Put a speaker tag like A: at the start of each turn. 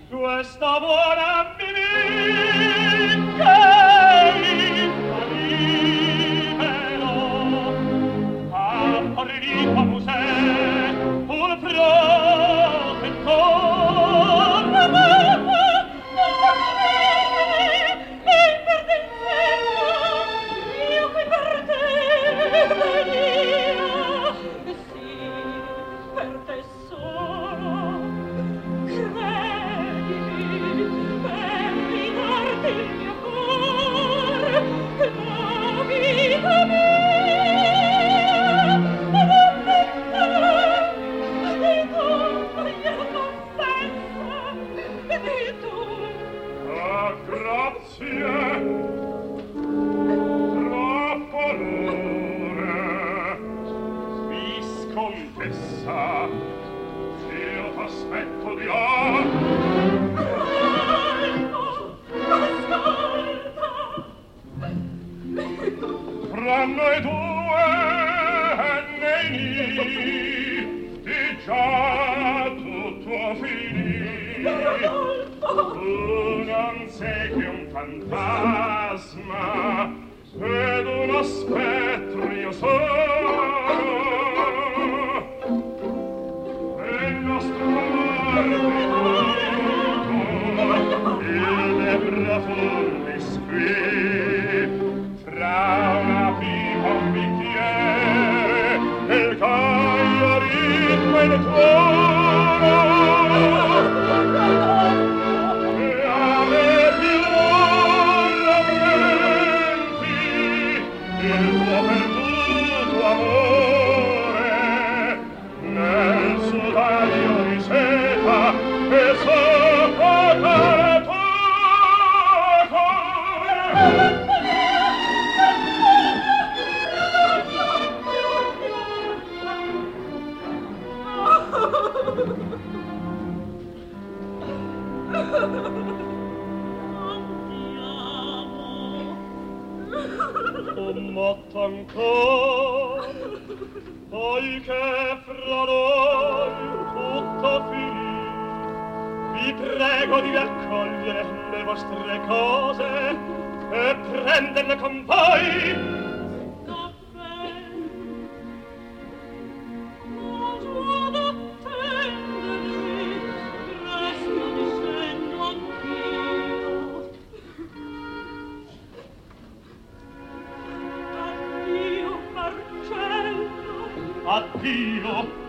A: questa buona amica libero ha fornito a Mosè un protettore. Fra noi due nei di già tutto finì. Tu non sei che un fantasma ed uno spettro io sono. E il nostro amor il profondi squì fra una pipa un bicchiere e il caio ritmo in tuono e ame più lamenti il tuo perduto amore nel sudario di seta e soffocare tuo cuore. Commotta ancora, poiché fra noi tutto finì. Vi prego di raccogliere le vostre cose e prenderle con voi. Addio,